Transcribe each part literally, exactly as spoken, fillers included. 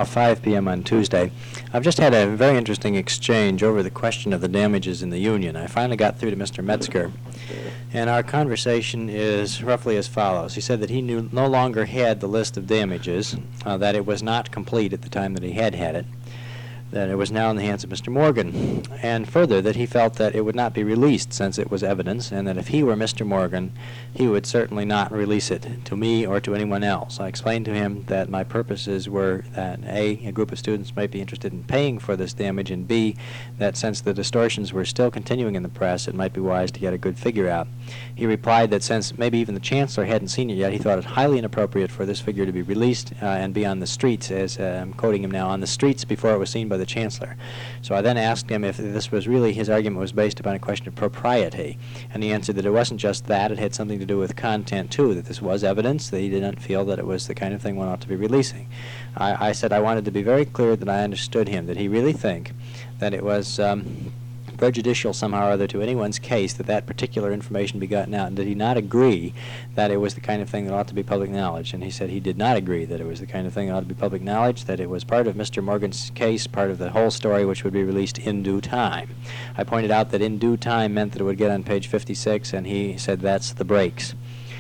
five p m on Tuesday. I've just had a very interesting exchange over the question of the damages in the union. I finally got through to Mister Metzger, and our conversation is roughly as follows. He said that he knew no longer had the list of damages, uh, that it was not complete at the time that he had had it, that it was now in the hands of Mister Morgan, and further that he felt that it would not be released since it was evidence, and that if he were Mister Morgan, he would certainly not release it to me or to anyone else. I explained to him that my purposes were that A, a group of students might be interested in paying for this damage, and B, that since the distortions were still continuing in the press, it might be wise to get a good figure out. He replied that since maybe even the Chancellor hadn't seen it yet, he thought it highly inappropriate for this figure to be released uh, and be on the streets, as uh, I'm quoting him now, on the streets before it was seen by the Chancellor. So I then asked him if this was really, his argument was based upon a question of propriety, and he answered that it wasn't just that, it had something to do with content too, that this was evidence, that he didn't feel that it was the kind of thing one ought to be releasing. I, I said I wanted to be very clear that I understood him, that he really think that it was um, prejudicial somehow or other to anyone's case that that particular information be gotten out, and did he not agree that it was the kind of thing that ought to be public knowledge. And he said he did not agree that it was the kind of thing that ought to be public knowledge, that it was part of Mister Morgan's case, part of the whole story, which would be released in due time. I pointed out that in due time meant that it would get on page fifty-six, and he said that's the breaks.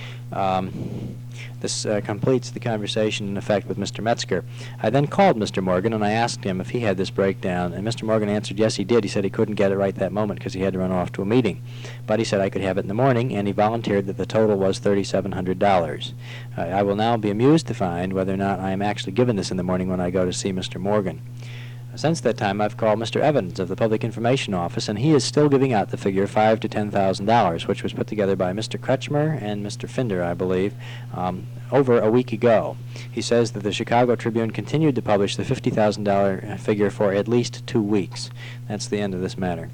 Um, this uh, completes the conversation, in effect, with Mister Metzger. I then called Mister Morgan, and I asked him if he had this breakdown, and Mister Morgan answered yes, he did. He said he couldn't get it right that moment because he had to run off to a meeting. But he said I could have it in the morning, and he volunteered that the total was three thousand seven hundred dollars. Uh, I will now be amused to find whether or not I am actually given this in the morning when I go to see Mister Morgan. Since that time, I've called Mister Evans of the Public Information Office, and he is still giving out the figure five to ten thousand dollars, which was put together by Mister Kretschmer and Mister Finder, I believe, um, over a week ago. He says that the Chicago Tribune continued to publish the fifty thousand dollar figure for at least two weeks. That's the end of this matter.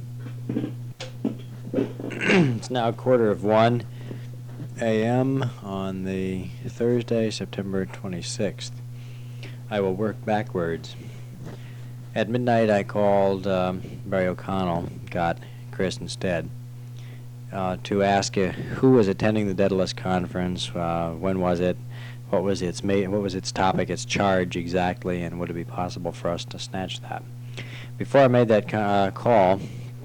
It's now a quarter of one a m on the Thursday, September twenty-sixth. I will work backwards. At midnight, I called um, Barry O'Connell, got Chris instead, uh, to ask uh, who was attending the Daedalus conference, uh, when was it, what was its ma what was its topic, its charge exactly, and would it be possible for us to snatch that. Before I made that uh, call,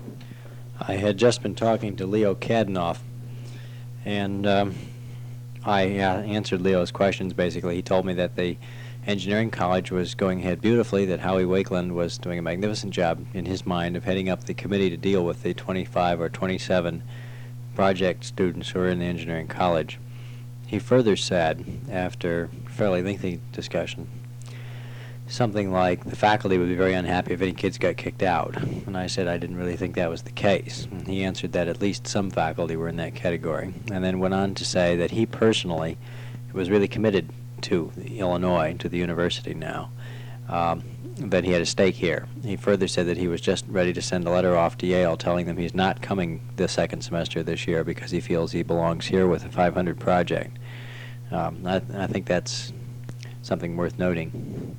I had just been talking to Leo Kadenoff, and um, I uh, answered Leo's questions. Basically, he told me that the engineering college was going ahead beautifully, that Howie Wakeland was doing a magnificent job in his mind of heading up the committee to deal with the twenty-five or twenty-seven project students who are in the engineering college. He further said, after a fairly lengthy discussion, something like the faculty would be very unhappy if any kids got kicked out. And I said I didn't really think that was the case. And he answered that at least some faculty were in that category, and then went on to say that he personally was really committed to Illinois, to the university now, um, that he had a stake here. He further said that he was just ready to send a letter off to Yale telling them he's not coming the second semester this year because he feels he belongs here with a five hundred project. Um, I, I think that's something worth noting.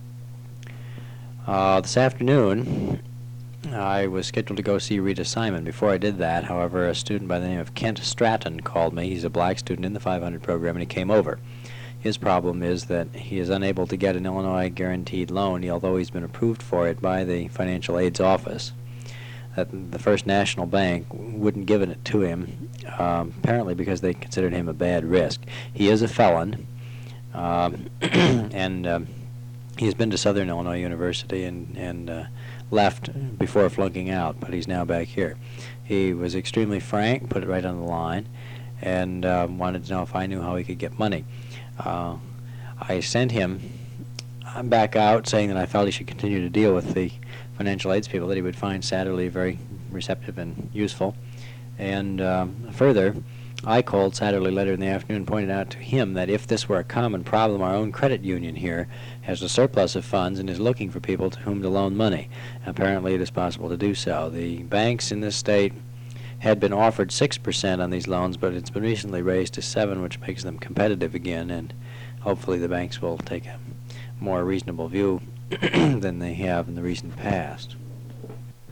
Uh, this afternoon, I was scheduled to go see Rita Simon. Before I did that, however, a student by the name of Kent Stratton called me. He's a black student in the five hundred program, and he came over. His problem is that he is unable to get an Illinois guaranteed loan, although he's been approved for it by the Financial Aid's office. That the First National Bank wouldn't give it to him, um, apparently because they considered him a bad risk. He is a felon, um, and um, he has been to Southern Illinois University and, and uh, left before flunking out, but he's now back here. He was extremely frank, put it right on the line, and um, wanted to know if I knew how he could get money. Uh, I sent him back out saying that I felt he should continue to deal with the financial aids people, that he would find Satterlee very receptive and useful. And um, further, I called Satterlee later in the afternoon and pointed out to him that if this were a common problem, our own credit union here has a surplus of funds and is looking for people to whom to loan money. Apparently it is possible to do so. The banks in this state had been offered six percent on these loans, but it's been recently raised to seven, which makes them competitive again, and hopefully the banks will take a more reasonable view than they have in the recent past.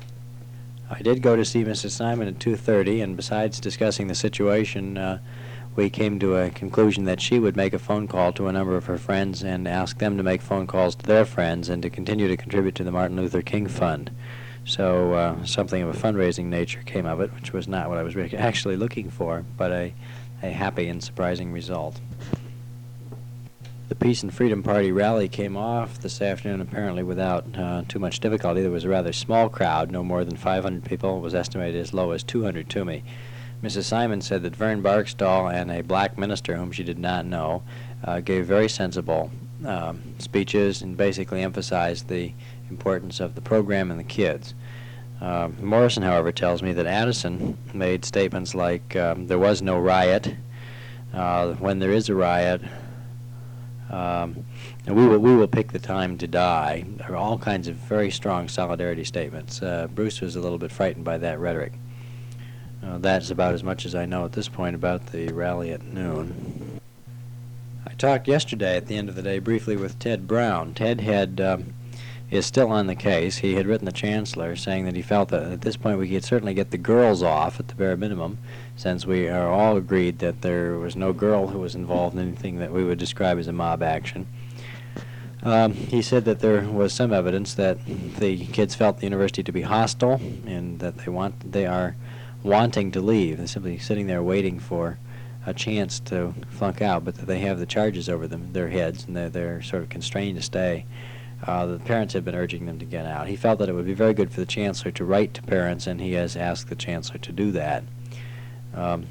I did go to see Missus Simon at two thirty, and besides discussing the situation uh, we came to a conclusion that she would make a phone call to a number of her friends and ask them to make phone calls to their friends and to continue to contribute to the Martin Luther King Fund. So uh, something of a fundraising nature came of it, which was not what I was re- actually looking for, but a, a happy and surprising result. The Peace and Freedom Party rally came off this afternoon apparently without uh, too much difficulty. There was a rather small crowd, no more than five hundred people. It was estimated as low as two hundred to me. Missus Simon said that Vern Barksdall and a black minister whom she did not know uh, gave very sensible um, speeches and basically emphasized the importance of the program and the kids. Uh, Morrison, however, tells me that Addison made statements like um, there was no riot. Uh, when there is a riot, um, we will we will pick the time to die. There are all kinds of very strong solidarity statements. Uh, Bruce was a little bit frightened by that rhetoric. Uh, that's about as much as I know at this point about the rally at noon. I talked yesterday at the end of the day briefly with Ted Brown. Ted had um, is still on the case. He had written the chancellor saying that he felt that at this point we could certainly get the girls off at the bare minimum, since we are all agreed that there was no girl who was involved in anything that we would describe as a mob action. Um, he said that there was some evidence that the kids felt the university to be hostile and that they want they are wanting to leave. They're simply sitting there waiting for a chance to flunk out, but that they have the charges over them, their heads, and they're, they're sort of constrained to stay. Uh, the parents have been urging them to get out. He felt that it would be very good for the chancellor to write to parents, and he has asked the chancellor to do that. Um,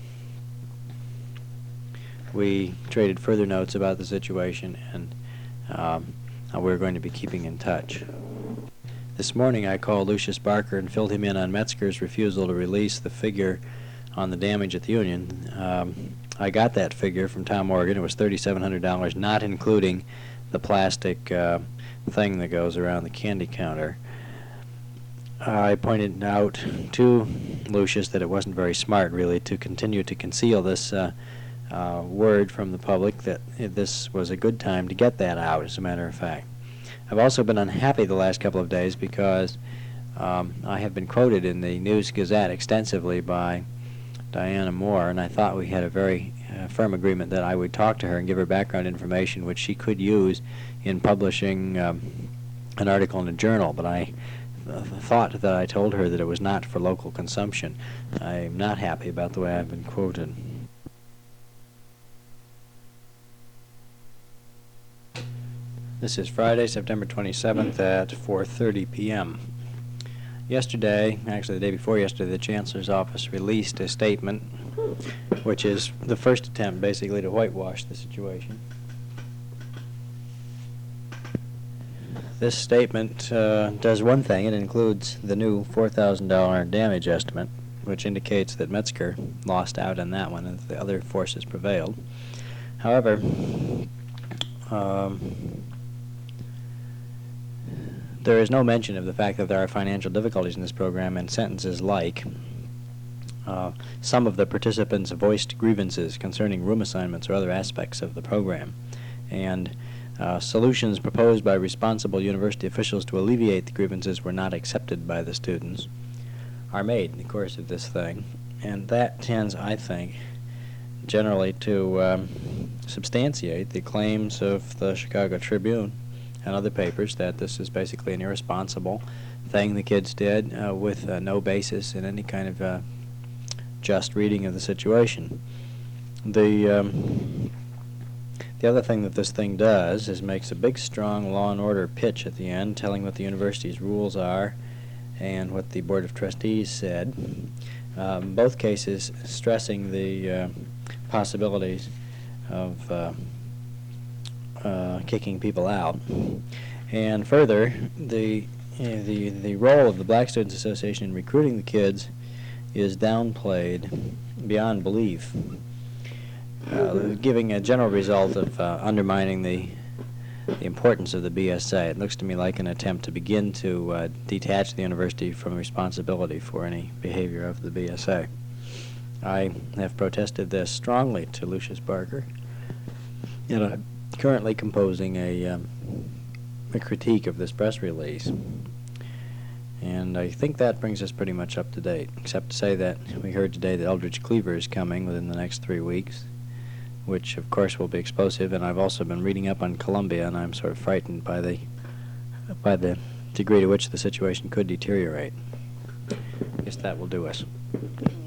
we traded further notes about the situation, and um, we're going to be keeping in touch. This morning I called Lucius Barker and filled him in on Metzger's refusal to release the figure on the damage at the Union. Um, I got that figure from Tom Morgan. It was thirty-seven hundred dollars, not including the plastic uh, thing that goes around the candy counter. I pointed out to Lucius that it wasn't very smart, really, to continue to conceal this uh, uh, word from the public, that this was a good time to get that out, as a matter of fact. I've also been unhappy the last couple of days because um, I have been quoted in the News Gazette extensively by Diana Moore, and I thought we had a very uh, firm agreement that I would talk to her and give her background information which she could use in publishing um, an article in a journal, but I uh, thought that I told her that it was not for local consumption. I'm not happy about the way I've been quoted. This is Friday, September twenty-seventh at four thirty p m Yesterday, actually the day before yesterday, the Chancellor's office released a statement which is the first attempt basically to whitewash the situation. This statement uh, does one thing. It includes the new four thousand dollar damage estimate, which indicates that Metzger lost out on that one and the other forces prevailed. However, um, there is no mention of the fact that there are financial difficulties in this program, and sentences like, uh, some of the participants voiced grievances concerning room assignments or other aspects of the program, and uh, solutions proposed by responsible university officials to alleviate the grievances were not accepted by the students, are made in the course of this thing. And that tends, I think, generally to um, substantiate the claims of the Chicago Tribune and other papers that this is basically an irresponsible thing the kids did uh, with uh, no basis in any kind of uh, just reading of the situation. The um, the other thing that this thing does is makes a big, strong law and order pitch at the end, telling what the university's rules are and what the Board of Trustees said. Um, both cases stressing the uh, possibilities of uh, Uh, kicking people out, and further, the uh, the the role of the Black Students Association in recruiting the kids is downplayed beyond belief, uh, giving a general result of uh, undermining the the importance of the B S A. It looks to me like an attempt to begin to uh, detach the university from responsibility for any behavior of the B S A. I have protested this strongly to Lucius Barker, and I currently composing a, um, a critique of this press release. And I think that brings us pretty much up to date, except to say that we heard today that Eldridge Cleaver is coming within the next three weeks. which of course will be explosive, and I've also been reading up on Colombia, and I'm sort of frightened by the by the degree to which the situation could deteriorate. I guess that will do us.